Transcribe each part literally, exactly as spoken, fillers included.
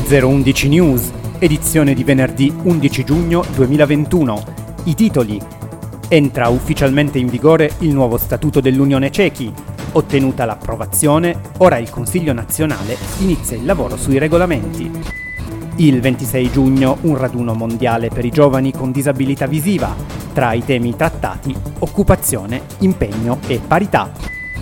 zero undici News, edizione di venerdì undici giugno duemilaventuno. I titoli: entra ufficialmente in vigore il nuovo statuto dell'Unione Cechi, ottenuta l'approvazione, ora il Consiglio nazionale inizia il lavoro sui regolamenti. Il ventisei giugno un raduno mondiale per i giovani con disabilità visiva, tra i temi trattati occupazione, impegno e parità.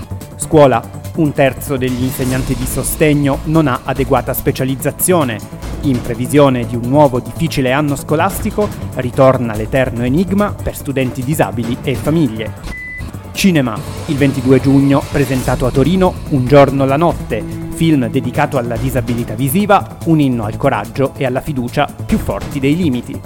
Scuola: un terzo degli insegnanti di sostegno non ha adeguata specializzazione. In previsione di un nuovo difficile anno scolastico, ritorna l'eterno enigma per studenti disabili e famiglie. Cinema: il ventidue giugno, presentato a Torino Un giorno la notte, film dedicato alla disabilità visiva, un inno al coraggio e alla fiducia più forti dei limiti.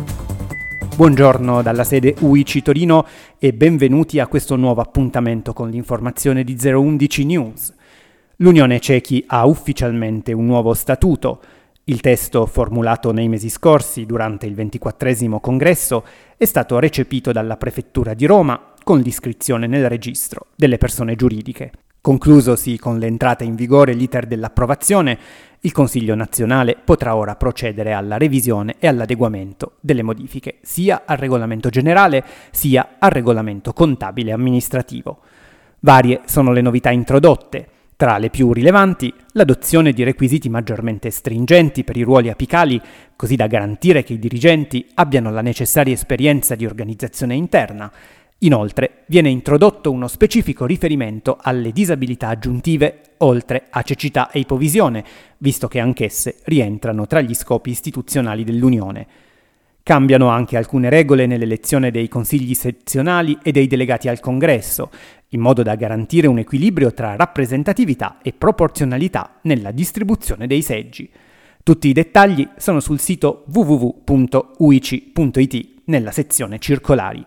Buongiorno dalla sede U I C I Torino e benvenuti a questo nuovo appuntamento con l'informazione di zero undici News. L'Unione Cechi ha ufficialmente un nuovo statuto. Il testo, formulato nei mesi scorsi durante il ventiquattresimo congresso, è stato recepito dalla Prefettura di Roma con l'iscrizione nel registro delle persone giuridiche. Conclusosi con l'entrata in vigore l'iter dell'approvazione, il Consiglio nazionale potrà ora procedere alla revisione e all'adeguamento delle modifiche sia al regolamento generale sia al regolamento contabile amministrativo. Varie sono le novità introdotte. Tra le più rilevanti, l'adozione di requisiti maggiormente stringenti per i ruoli apicali, così da garantire che i dirigenti abbiano la necessaria esperienza di organizzazione interna. Inoltre, viene introdotto uno specifico riferimento alle disabilità aggiuntive, oltre a cecità e ipovisione, visto che anch'esse rientrano tra gli scopi istituzionali dell'Unione. Cambiano anche alcune regole nell'elezione dei consigli sezionali e dei delegati al Congresso, in modo da garantire un equilibrio tra rappresentatività e proporzionalità nella distribuzione dei seggi. Tutti i dettagli sono sul sito w w w punto u i c i punto i t nella sezione circolari.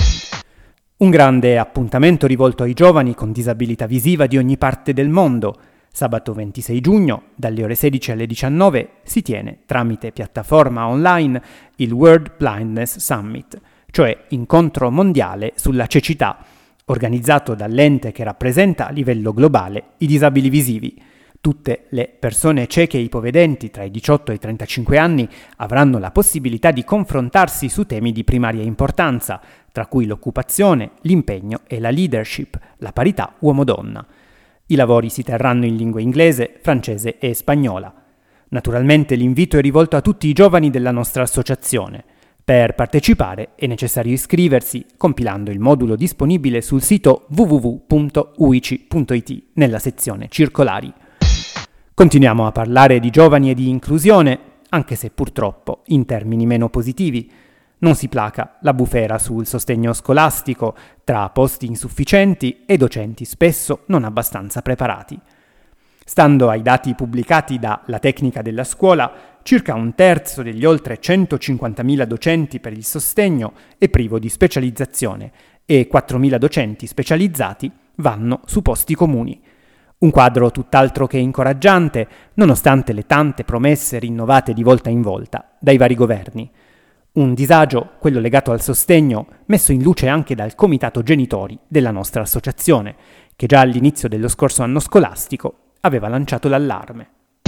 Un grande appuntamento rivolto ai giovani con disabilità visiva di ogni parte del mondo. Sabato ventisei giugno, dalle ore sedici alle diciannove, si tiene, tramite piattaforma online, il World Blindness Summit, cioè incontro mondiale sulla cecità, organizzato dall'ente che rappresenta a livello globale i disabili visivi. Tutte le persone cieche e ipovedenti tra i diciotto e i trentacinque anni avranno la possibilità di confrontarsi su temi di primaria importanza, tra cui l'occupazione, l'impegno e la leadership, la parità uomo-donna. I lavori si terranno in lingua inglese, francese e spagnola. Naturalmente l'invito è rivolto a tutti i giovani della nostra associazione. Per partecipare è necessario iscriversi compilando il modulo disponibile sul sito w w w punto u i c i punto i t nella sezione circolari. Continuiamo a parlare di giovani e di inclusione, anche se purtroppo in termini meno positivi. Non si placa la bufera sul sostegno scolastico, tra posti insufficienti e docenti spesso non abbastanza preparati. Stando ai dati pubblicati da La Tecnica della Scuola, circa un terzo degli oltre centocinquantamila docenti per il sostegno è privo di specializzazione e quattromila docenti specializzati vanno su posti comuni. Un quadro tutt'altro che incoraggiante, nonostante le tante promesse rinnovate di volta in volta dai vari governi. Un disagio, quello legato al sostegno, messo in luce anche dal Comitato Genitori della nostra associazione, che già all'inizio dello scorso anno scolastico aveva lanciato l'allarme.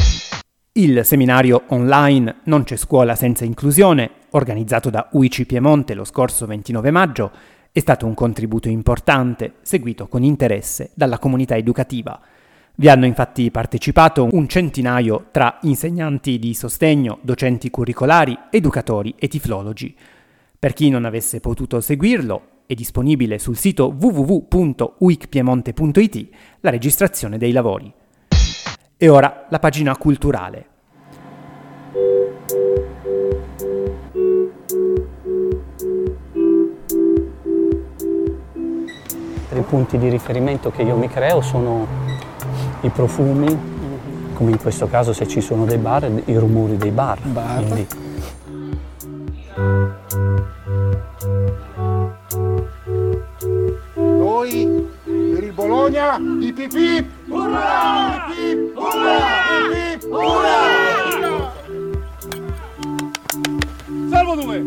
Il seminario online Non c'è scuola senza inclusione, organizzato da U I C I Piemonte lo scorso ventinove maggio, è stato un contributo importante, seguito con interesse dalla comunità educativa. Vi hanno infatti partecipato un centinaio tra insegnanti di sostegno, docenti curricolari, educatori e tiflologi. Per chi non avesse potuto seguirlo, è disponibile sul sito w w w punto u i c piemonte punto i t la registrazione dei lavori. E ora la pagina culturale. I punti di riferimento che io mi creo sono i profumi, come in questo caso se ci sono dei bar, i rumori dei bar. bar. Quindi. Noi per il Bologna, ip ip ip, urrà! Ip ip, urrà! Ip ip, urrà! Salvo due!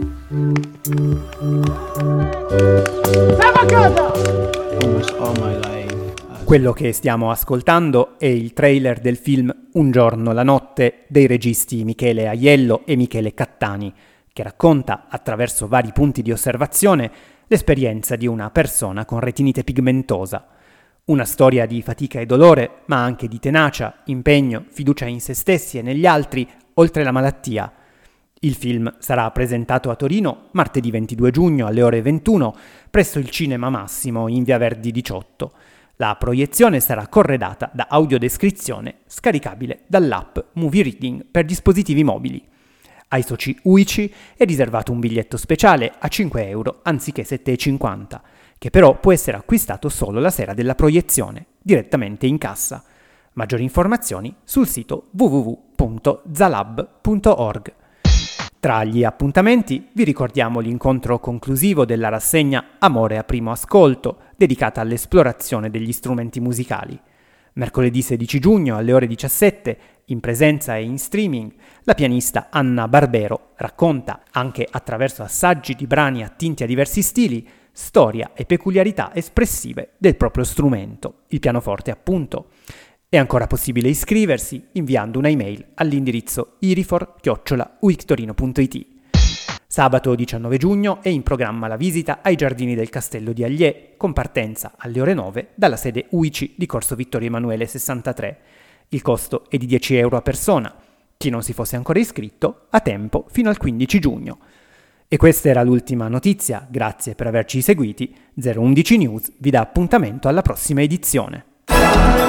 Siamo a casa! Almost all my life, Quello che stiamo ascoltando è il trailer del film Un giorno la notte dei registi Michele Aiello e Michele Cattani, che racconta, attraverso vari punti di osservazione, l'esperienza di una persona con retinite pigmentosa. Una storia di fatica e dolore, ma anche di tenacia, impegno, fiducia in se stessi e negli altri, oltre la malattia. Il film sarà presentato a Torino martedì ventidue giugno alle ore ventuno presso il Cinema Massimo in via Verdi diciotto. La proiezione sarà corredata da audiodescrizione scaricabile dall'app Movie Reading per dispositivi mobili. Ai soci U I C I è riservato un biglietto speciale a cinque euro anziché sette e cinquanta, che però può essere acquistato solo la sera della proiezione, direttamente in cassa. Maggiori informazioni sul sito w w w punto zalab punto org. Tra gli appuntamenti vi ricordiamo l'incontro conclusivo della rassegna Amore a primo ascolto, dedicata all'esplorazione degli strumenti musicali. Mercoledì sedici giugno alle ore diciassette, in presenza e in streaming, la pianista Anna Barbero racconta, anche attraverso assaggi di brani attinti a diversi stili, storia e peculiarità espressive del proprio strumento, il pianoforte appunto. È ancora possibile iscriversi inviando una email all'indirizzo irifor chiocciola uictorino punto it. Sabato diciannove giugno è in programma la visita ai giardini del Castello di Agliè, con partenza alle ore nove dalla sede U I C I di Corso Vittorio Emanuele sessantatré. Il costo è di dieci euro a persona. Chi non si fosse ancora iscritto ha tempo fino al quindici giugno. E questa era l'ultima notizia, grazie per averci seguiti. zero undici News vi dà appuntamento alla prossima edizione.